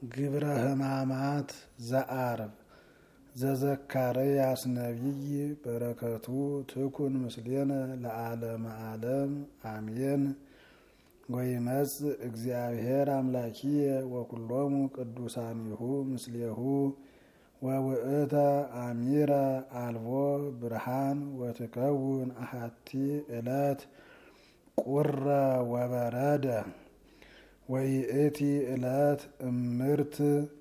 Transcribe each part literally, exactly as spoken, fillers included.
ግብረ ሕማማት ዘአርብ ዘዘካርያስ ነቢይ በረከቱ ትኩን ምስሌነ ለዓለመ ዓለም አሜን። ወይመጽእ እግዚአብሔር አምላኪየ ወኩሎሙ ቅዱሳኒሁ ምስሌሁ ወውእተ አሚረ አልቦ ብርሃን ወትከውን አሐቲ ዕለት ቁረ ወበረደ ወይእቲ ዕለት እምርት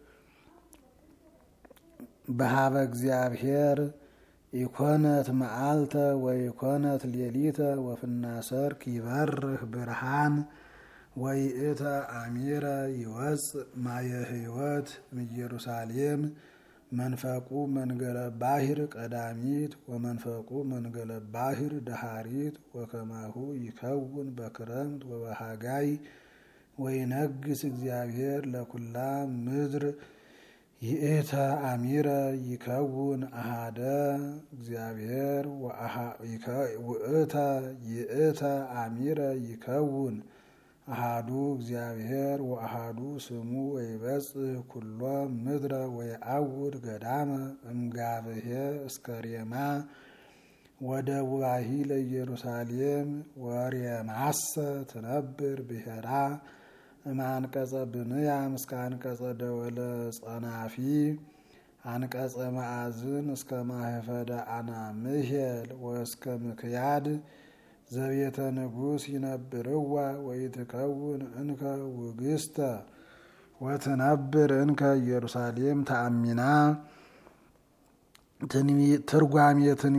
በሃበ እግዚአብሔር ኢኮነት መዓልተ ወኢኮነት ሌሊተ ወፍናሰርክ ይበርህ ብርሃን ወይእተ አሚረ ይወፅእ ማየ ሕይወት እምኢየሩሳሌም መንፈቁ መንገለ ባሕር ቀዳሚት ወመንፈቁ መንገለ ባሕር ደሃሪት ወከማሁ ይከውን በክረምት ወበሃጋይ ወይነግስ እግዚአብሔር ለኩላ ምድር ይእተ አሚረ ይከውን አሃደ እግዚአብሔር ውእተ ይእተ አሚረ ይከውን አሃዱ እግዚአብሔር ወአሃዱ ስሙ ወይበጽሕ ኩሎ ምድረ ወይአውድ ገዳመ እምጋብሄ እስከ ሬማ ወደቡባሂ ለኢየሩሳሌም ወሬማሰ ትነብር ብሔራ እምአንቀጸ ብንያም እስከ አንቀጸ ደወለ ጸናፊ አንቀጸ ማዕዝን እስከ ማህፈደ አናምሄል ወእስከ ምክያድ ዘቤተ ንጉሥ ይነብርዋ ወይትከውን እንከ ውግስተ ወትነብር እንከ ኢየሩሳሌም ተአሚና። ትርጓሜ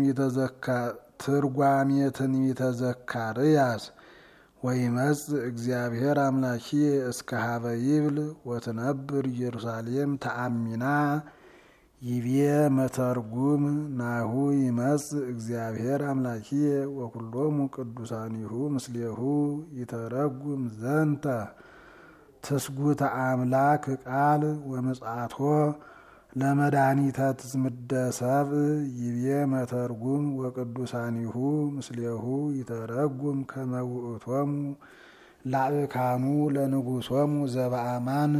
ትንቢተ ዘካርያስ ወይመጽእ እግዚአብሔር አምላኪየ እስከ ሀበ ይብል ወትነብር ኢየሩሳሌም ተአሚና ይቤ መተርጉም ናሁ ይመጽእ እግዚአብሔር አምላኪየ ወኩሎሙ ቅዱሳኒሁ ምስሌሁ ይተረጉም ዘንተ ትስጉተ አምላክ ቃል ወምጽአቶ ለመድኃኒተ ትዝምደ ሰብእ ይቤ መተርጉም ወቅዱሳኒሁ ምስሌሁ ይተረጉም ከመ ውእቶሙ ላዕካኑ ለንጉሶሙ ዘበአማን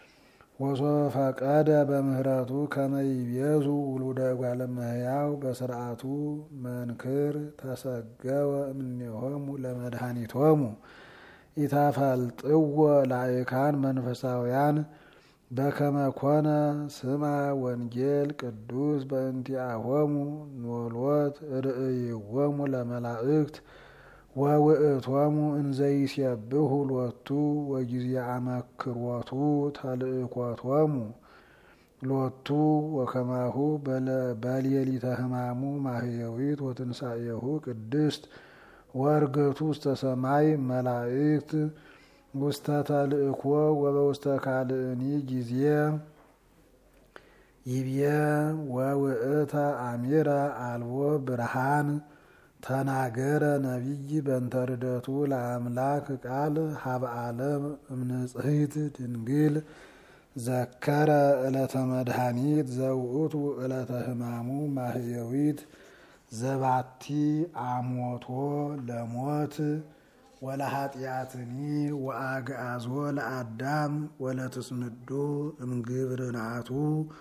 ወሶፈቀደ በምህረቱ ከመ ይቤዙ ውሉደ እጓለ እመሕያው በስርዓቱ መንክር ተሰገወ እምኔሆሙ ለመድኃኒቶሙ ኢተፈልጥዎ ላዕካን መንፈሳውያን በከመ ኮነ ስማ ወንጌል ቅዱስ በእንቲአሆሙ ኖሎት ርእይዎሙ ለመላእክት ወውእቶሙ እንዘይሴብሑ ሎቱ ወጊዜ አመክሮቱ ተልእኮቶሙ ሎቱ ወከማሁ በሌሊተ ሕማሙ ማህየዊት ወትንሣኤሁ ቅድስት ወርገቱ ውስተ ሰማይ መላእክት ውስተ ተልእኮ ወበውስተ ካልእኒ ጊዜ ይብየ ወውእተ አሚረ አልቦ ብርሃን ተናገረ ነቢይ በእንተ ርደቱ ለአምላክ ቃል ሀበ ዓለም እምንጽሕት ድንግል ዘከረ ዕለተ መድኃኒት ዘውእቱ ዕለተ ሕማሙ ማህየዊት ዘባቲ አሞቶ ለሞት ወለኃጢአትኒ ወአግዓዞ ለአዳም ወለትስምዶ እምግብርናቱ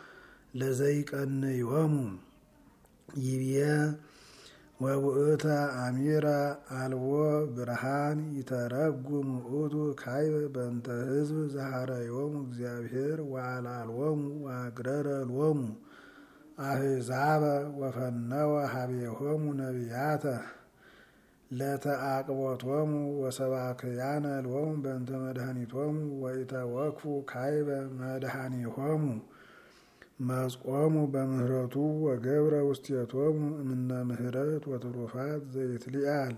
ለዘይቀንዮሙ ይብየ ወውእተ አሚረ አልቦ ብርሃን ይተረጉም ውእቱ ካይበ በእንተ ሕዝብ ዘሐረዮሙ እግዚአብሔር ወአልዓሎሙ ወአግረረ ሎሙ አሕዛበ ወፈነወ ሀቤሆሙ ነቢያተ ለተአቅቦቶሙ ወሰባክያነ ሎሙ በእንተ መድኃኒቶሙ ወኢተወክፉ ካይበ መድኃኒሆሙ መጽቆሙ በምህረቱ ወገብረ ውስቴቶሙ እምነ ምህረት ወትሩፋት ዘይትሊአል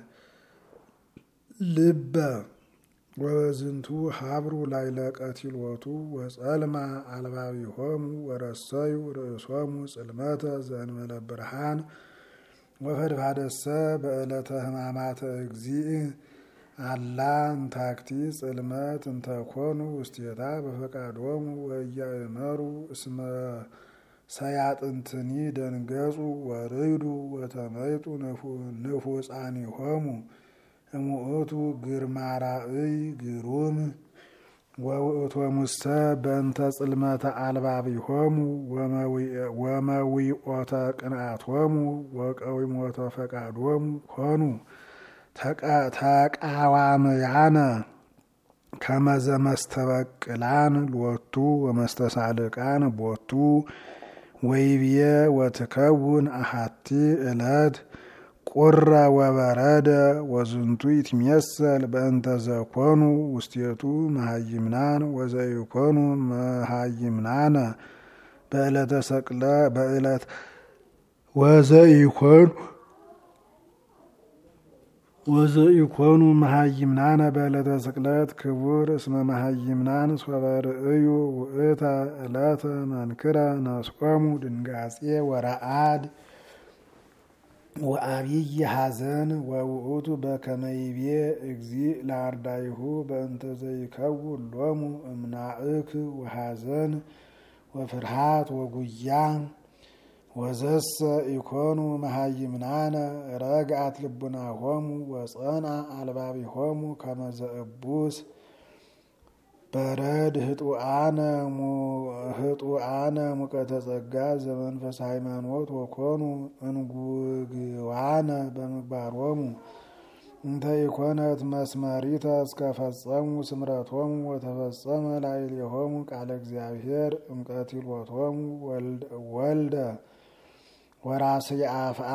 ልበ ወበዝንቱ ሀብሩ ላዕለ ቀቲሎቱ ወጸልማ አልባቢሆሙ ወረሰዩ ርእሶሙ ጽልመተ ዘእንበለ ብርሃን ወፈድፋደሰ በዕለተ ሕማማተ እግዚእ አላ እንታክቲ ጽልመት እንተኮኑ ውስቴታ በፈቃዶሙ ወኢያእመሩ እስመ ሰያጥንትኒ ደንገጹ ወርይዱ ወተመይጡ ንፉጻኒሆሙ እሙእቱ ግርማ ራእይ ግሩም ወውእቶሙሰ በእንተ ጽልመተ አልባቢሆሙ ወመዊኦተ ቅንአቶሙ ወቀዊሞተ ፈቃዶሙ ኮኑ ተቃዋምያነ ከመዘ መስተበቅላን ሎቱ ወመስተሳልቃን ቦቱ ወይብየ ወትከውን አሐቲ ዕለት ቁረ ወበረደ ወዝንቱ ይትሜሰል በእንተ ዘኮኑ ውስቴቱ መሃይምናን ወዘይኮኑ መሃይምናነ በዕለተ ሰቅለ በዕለት ወዘይኮኑ ወዘይኮኑ መሃይምናነ በዕለተ ስቅለት ክቡር እስመ መሃይምናን ሶበርእዩ ውእተ ዕለተ መንክረ ነስቆሙ ድንጋጼ ወረአድ ወአብይ ሐዘን ወውእቱ በከመ ይቤ እግዚእ ለአርዳኢሁ በእንተ ዘይከውን ሎሙ እምናእክ ወሐዘን ወፍርሃት ወጉያ ወዘሰ ኢኮኑ መሃይምናነ ረግአት ልቡናሆሙ ወጸንዐ አልባቢሆሙ ከመ ዘእቡስ በረድ ህጡአነ ሙቀተ ጸጋ ዘመንፈስ ሃይማኖት ወኮኑ እንጉግዋነ በምግባሮሙ እንተ ኢኮነት መስመሪተ እስከ ፈጸሙ ስምረቶሙ ወተፈጸመ ላዕሌሆሙ ቃለ እግዚአብሔር እምቀትሎቶሙ ወልደ ወራስየ አፍአ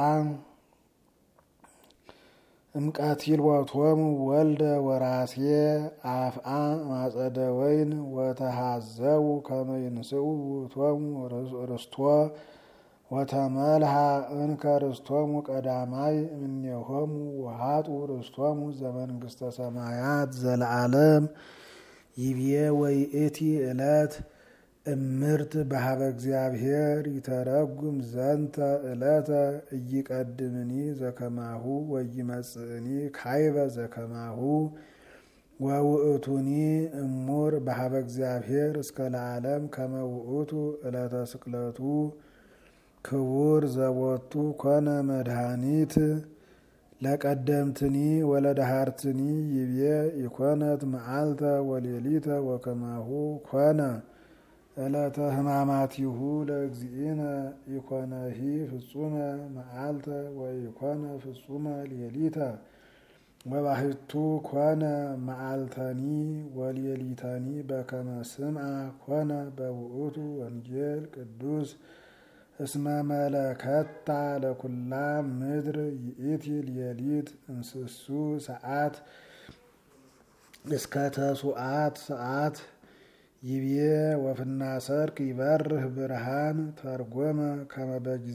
እምቀትሎቶሙ ወልደ ወራስየ አፍአ ማጸደ ወይን ወተሃዘቡ ከመ ይንስኡ ውእቶሙ ርስቶ ወተመልሃ እንከ ርስቶሙ ቀዳማይ እምኔሆሙ ወሃጡ ርስቶሙ ዘመንግስተ ሰማያት ዘለዓለም ይብዬ ወይእቲ ዕለት እምርት በሀበ እግዚአብሔር ይተረጉም ዘንተ ዕለተ እይቀድምኒ ዘከማሁ ወይመጽእኒ ካይበ ዘከማሁ ወውእቱኒ እሙር በሀበ እግዚአብሔር እስከ ለዓለም ከመ ውእቱ ዕለተ ስቅለቱ ክቡር ዘቦቱ ኮነ መድኃኒት ለቀደምትኒ ወለደሃርትኒ ይብዬ ኢኮነት መዓልተ ወሌሊተ ወከማሁ ኮነ ዕለተ ሕማማቲሁ ለእግዚእነ ኢኮነሂ ፍጹመ መዓልተ ወኢኮነ ፍጹመ ሌሊተ ወባሕቱ ኮነ መዓልተኒ ወሌሊተኒ በከመ ስምዐ ኮነ በውእቱ ወንጌል ቅዱስ እስመ መለከታ ለኩላ ምድር ይእቲ ሌሊት እንስሱ ሰዓት እስከ ተሱዓት ሰዓት ይብዬ ወፍና ሰርክ ይበርህ ብርሃን ተርጎመ ከመ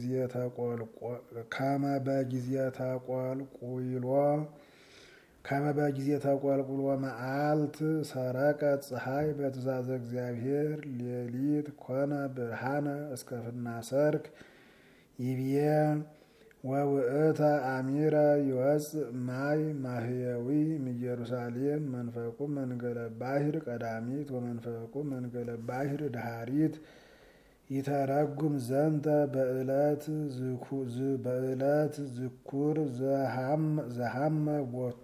በጊዜ ተቆልቁሎ ከመ በጊዜ ተቆልቁሎ መዓልት ሰረቀት ፀሐይ በትእዛዘ እግዚአብሔር ሌሊት ኮነ ብርሃነ እስከ ፍና ሰርክ ይብዬ ወውእተ አሚረ ይወፅእ ማይ ማህየዊ እምኢየሩሳሌም መንፈቁ መንገለ ባሕር ቀዳሚት ወመንፈቁ መንገለ ባሕር ዳሃሪት ይተረጉም ዘንተ በዕለት ዝኩር ዘሃመ ቦቱ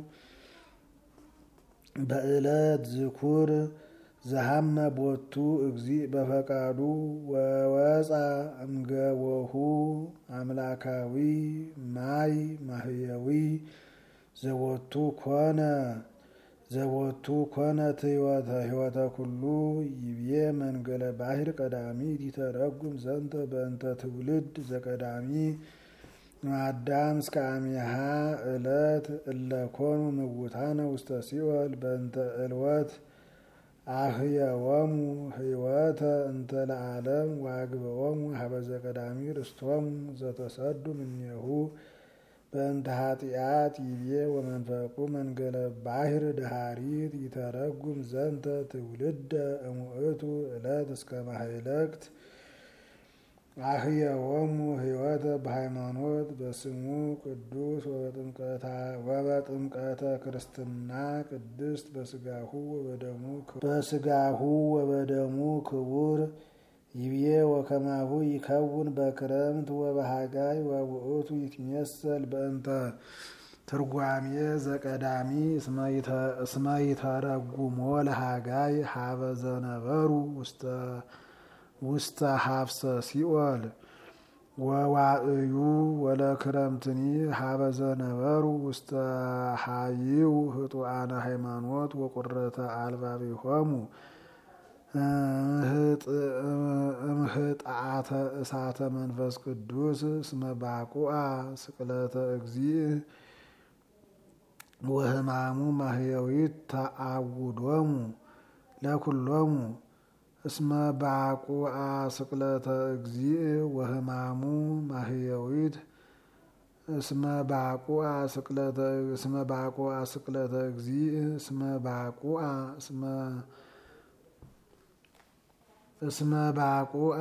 በዕለት ዝኩር ዘሃመ ቦቱ እግዚእ በፈቃዱ ወወፃ እምገቦሁ አምላካዊ ማይ ማህየዊ ዘቦቱ ኮነ ዘቦቱ ኮነት ህይወተ ኩሉ ይብዬ መንገለ ባሕር ቀዳሚት ይተረጉም ዘንተ በእንተ ትውልድ ዘቀዳሚ አዳም እስከ አሚሃ ዕለት እለኮኑ ምውታነ ውስተ ሲኦል በእንተ ዕልወት አህየወሙ ህይወተ እንተ ለዓለም ዋግበወሙ ሀበ ዘቀዳሚ ርስቶሙ ዘተሰዱ እምኔሁ በእንተ ኃጢአት ይብዬ ወመንፈቁ መንገለ ባሕር ዳሃሪት ይተረጉም ዘንተ ትውልደ እሙእቱ ዕለት እስከ ማህለቅት አህየወሙ ህይወተ በሃይማኖት በስሙ ቅዱስ ወበጥምቀተ ክርስትና ቅድስት በስጋሁ ወበደሙ በስጋሁ ወበደሙ ክቡር ይብዬ ወከማሁ ይከውን በክረምት ወበሃጋይ ወውእቱ ይትሜሰል በእንተ ትርጓሜ ዘቀዳሚ እስመ ይተረጉሞ ለሃጋይ ሀበ ዘነበሩ ውስተ ሀፍሰ ሲኦል ወዋእዩ ወለክረምትኒ ሀበ ዘነበሩ ውስተ ሀይው ህጡአነ ሃይማኖት ወቁረተ አልባቢሆሙ እምህጣአተ እሳተ መንፈስ ቅዱስ እስመ ባቁአ ስቅለተ እግዚእ ወህማሙ ማህየዊት ተአውዶሙ ለኩሎሙ እስመ ባቁአ ስቅለተ እግዚእ ወህማሙ ማህየዊት እስመ ባቁአ ስቅለተ እስመ ባቁአ ስቅለተ እግዚእ እስመ ባቁአ እስመ እስመ ባቁአ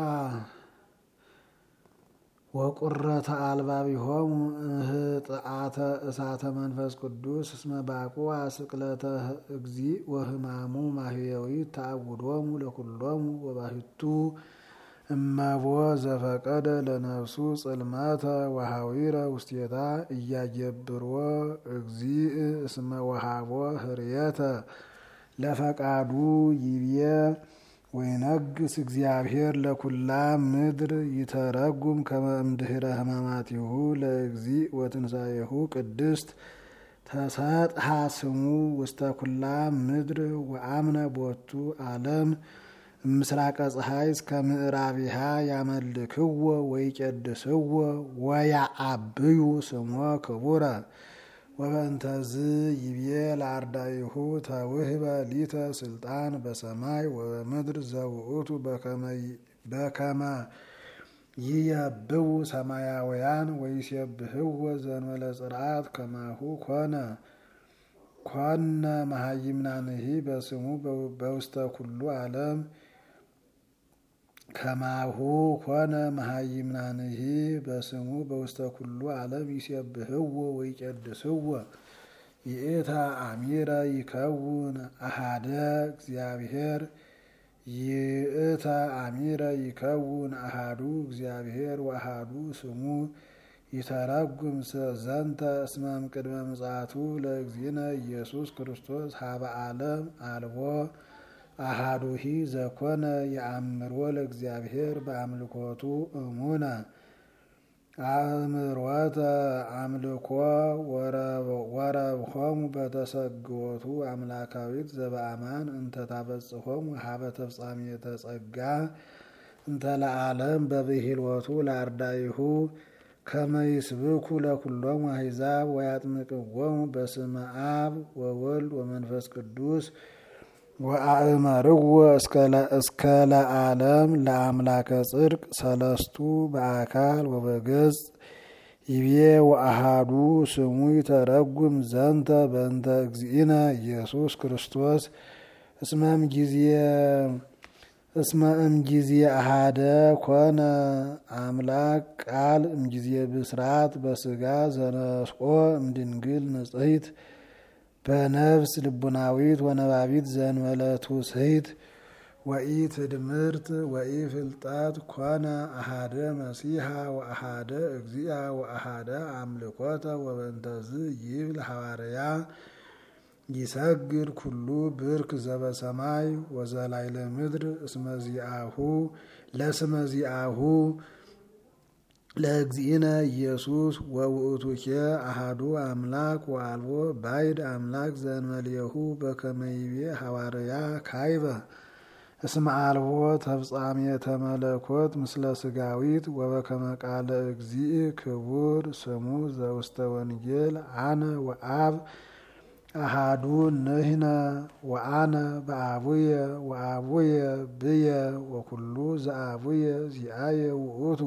ወቁረተ አልባቢሆሙ እምህጥአተ እሳተ መንፈስ ቅዱስ እስመ ባቁአ ስቅለተ እግዚእ ወህማሙ ማህየዊት ተአውዶሙ ለኩሎሙ ወባሕቱ እመቦ ዘፈቀደ ለነፍሱ ጽልመተ ወሃዊረ ውስቴታ እያጀብሮ እግዚእ እስመ ወሃቦ ህርየተ ለፈቃዱ ይብየ ወይነግስ እግዚአብሔር ለኩላ ምድር ይተረጉም ከመ እምድኅረ ሕማማቲሁ ለእግዚእ ወትንሣኤሁ ቅድስት ተሰጥሐ ስሙ ውስተ ኩላ ምድር ወአምነ ቦቱ ዓለም ምስራቀ ፀሐይ እስከ ምዕራቢሃ ያመልክዎ ወይቄድስዎ ወያአብዩ ስሞ ክቡረ ወበእንተዝ ይብዬ ለአርዳኢሁ ተውህበ ሊተ ስልጣን በሰማይ ወበምድር ዘውእቱ በከመ ይየብቡ ሰማያውያን ወይሴብህዎ ዘእንበለ ጽርዓት ከማሁ ኮነ ኮነ መሃይምናንሂ በስሙ በውስተ ኩሉ ዓለም ከማሁ ኮነ መሃይምናንሂ በስሙ በውስተ ኩሉ ዓለም ይሴብህዎ ወይቄድስዎ ይእተ አሚረ ይከውን አሃደ እግዚአብሔር ይእተ አሚረ ይከውን አሃዱ እግዚአብሔር ወአሃዱ ስሙ ይተረጉም ዘንተ እስመ እምቅድመ ምጽአቱ ለእግዚእነ ኢየሱስ ክርስቶስ ሀበ ዓለም አልቦ አሃዱሂ ዘኮነ የአምሮ ለእግዚአብሔር በአምልኮቱ እሙነ አእምሮተ አምልኮ ወረብሆሙ በተሰግወቱ አምላካዊት ዘበአማን እንተ ታበጽሖሙ ሀበ ተፍጻሜተ ጸጋ እንተ ለዓለም በብሂልወቱ ለአርዳኢሁ ከመ ይስብኩ ለኩሎሙ አሕዛብ ወያጥምቅዎሙ በስመ አብ ወወልድ ወመንፈስ ቅዱስ ወአእመርዎ እስከ ለዓለም ለአምላከ ጽድቅ ሰለስቱ በአካል ወበገጽ ይቤ ወአሃዱ ስሙ ይተረጉም ዘንተ በእንተ እግዚእነ ኢየሱስ ክርስቶስ እስመም ጊዜ እስመ እምጊዜ አሃደ ኮነ አምላክ ቃል እምጊዜ ብስራት በስጋ ዘነስቆ እምድንግል ንጽሕት በነፍስ ልቡናዊት ወነባቢት ዘእንበለ ትውስሕት ወኢትድምርት ወኢፍልጠት ኮነ አሃደ መሲሐ ወአሃደ እግዚአ ወአሃደ አምልኮተ ወበእንተዝ ይብል ሐዋርያ ይሰግድ ኩሉ ብርክ ዘበሰማይ ወዘላይለ ምድር እስመ ዚአሁ ለስመ ዚአሁ ለእግዚእነ ኢየሱስ ወውእቱኬ አሃዱ አምላክ ወአልቦ ባዕድ አምላክ ዘእንበሌሁ በከመ ይቤ ሐዋርያ ካይበ እስመ አልቦ ተፍጻሜተ መለኮት ምስለ ስጋዊት ወበከመ ቃለ እግዚእ ክቡር ስሙ ዘውስተ ወንጌል አነ ወአብ አሃዱ ንሕነ ወአነ በአቡየ ወአቡየ ብየ ወኩሉ ዘአቡየ ዚአየ ውእቱ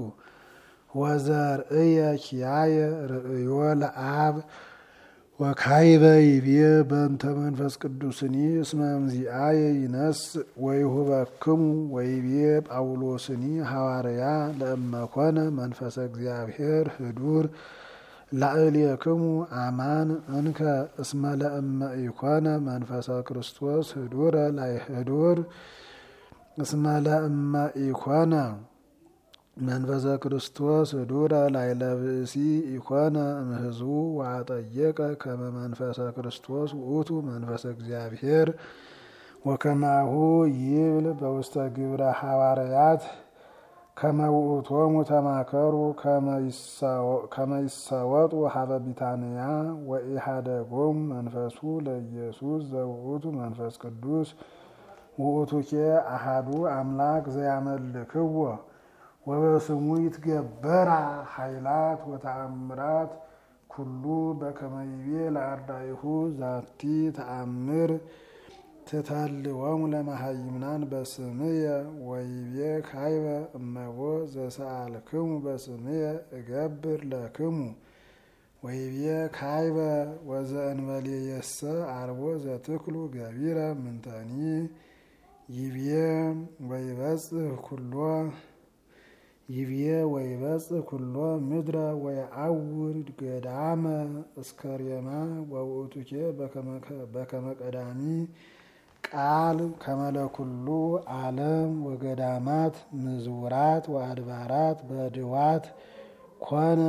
ወዘርእየ ኪያየ ርእዮ ለአብ ወካይበ ይቤ በእንተ መንፈስ ቅዱስኒ እስመ እምዚአየ ይነስእ ወይሁበክሙ ወይቤ ጳውሎስኒ ሐዋርያ ለእመኮነ መንፈሰ እግዚአብሔር ህዱር ላዕሌክሙ አማን እንከ እስመ ለእመ ኢኮነ መንፈሰ ክርስቶስ ህዱረ ላይ ህዱር እስመ ለእመ ኢኮነ መንፈሰ ክርስቶስ ዱረ ላዕለ ብእሲ ኢኮነ እምህዝቡ ወአጠየቀ ከመ መንፈሰ ክርስቶስ ውእቱ መንፈሰ እግዚአብሔር ወከማሁ ይብል በውስተ ግብረ ሐዋርያት ከመ ውእቶሙ ተማከሩ ከመ ይሰወጡ ሀበ ቢታንያ ወኢሃደጎሙ መንፈሱ ለኢየሱስ ዘውእቱ መንፈስ ቅዱስ ውእቱኬ አሐዱ አምላክ ዘያመልክዎ ወበስሙ ይትገበራ ኃይላት ወተአምራት ኩሉ በከመ ይቤ ለአርዳኢሁ ዛቲ ተአምር ትታልወሙ ለመሃይምናን በስምየ ወይቤ ካይበ እመቦ ዘሰአልክሙ በስምየ እገብር ለክሙ ወይቤ ካይበ ወዘእንበሌየሰ አልቦ ዘትክሉ ገቢረ ምንተኒ ይቤ ወይበጽሕ ኩሎ ይቤ ወይበጽሕ ኩሎ ምድረ ወየዐውር ገዳመ እስከሬማ ወውእቱኬ በከመ ቀዳሚ ቃል ከመለኩሉ ዓለም ወገዳማት ምዝውራት ወአድባራት በድዋት ኮነ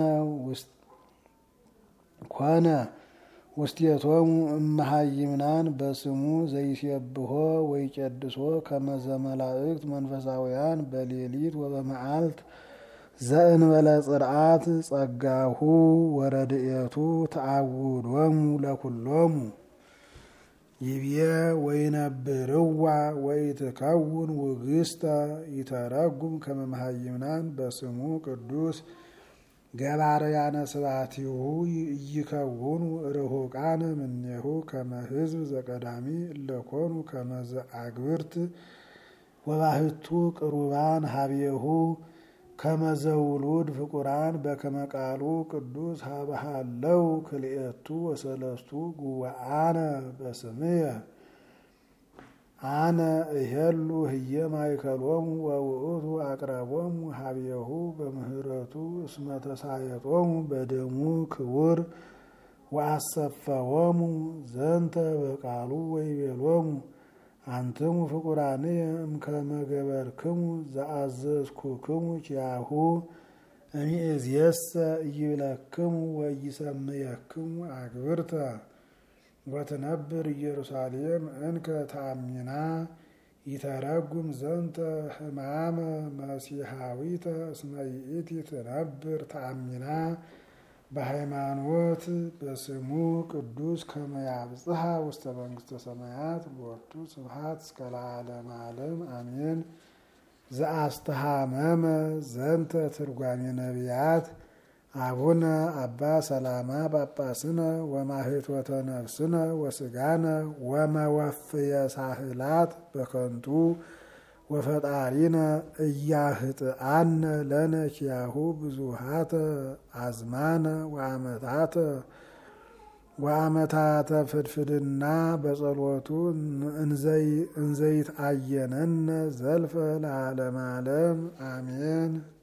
ኮነ ውስቴቶሙ እመሃይምናን በስሙ ዘይሴብሖ ወይቄድሶ ከመ ዘመላእክት መንፈሳውያን በሌሊት ወበመዓልት ዘእንበለ ጽርዓት ጸጋሁ ወረድኤቱ ተአውዶሙ ለኩሎሙ ይብየ ወይነብርዋ ወይትከውን ውግስተ ይተረጉም ከመ መሃይምናን በስሙ ቅዱስ ገባርያነ ስብሐቲሁ ይከውኑ ርሁቃነ እምኔሁ ከመ ሕዝብ ዘቀዳሚ እለኮኑ ከመ ዘአግብርት ወባሕቱ ቅሩባን ሀቤሁ ከመ ዘውሉድ ፍቁራን በከመ ቃሉ ቅዱስ ሀበሃለው ክልኤቱ ወሰለስቱ ጉባአነ በስምየ አነ እሄሉ ህየ ማእከሎሙ ወውእቱ አቅረቦሙ ሀቤሁ በምህረቱ እስመ ተሳየጦሙ በደሙ ክቡር ወአሰፈዎሙ ዘንተ በቃሉ ወይቤሎሙ አንትሙ ፍቁራንየ እምከመ ገበርክሙ ዘአዘዝኩክሙ ኪያሁ እምይእዜሰ ኢይብለክሙ ወኢይሰምየክሙ አግብርተ ወትነብር ኢየሩሳሌም እንከ ተአሚና ይተረጉም ዘንተ ሕማመ መሲሐዊተ እስመ ይእቲ ትነብር ተአሚና በሃይማኖት በስሙ ቅዱስ ከመ ያብጽሐ ውስተ መንግሥተ ሰማያት ቦቱ ስብሐት እስከ ለዓለመ ዓለም አሜን። ዘአስተሃመመ ዘንተ ትርጓሜ ነቢያት አቡነ አባ ሰላማ ጳጳስነ ወማህቶተ ነፍስነ ወስጋነ ወመወፍየ ሳህላት በከንቱ ወፈጣሪነ እያህጥአነ ለነ ኪያሁ ብዙሃተ አዝማነ ወአመታተ ወአመታተ ፍድፍድና በጸሎቱ እንዘይት አየነነ ዘልፈ ለዓለመ ዓለም አሜን።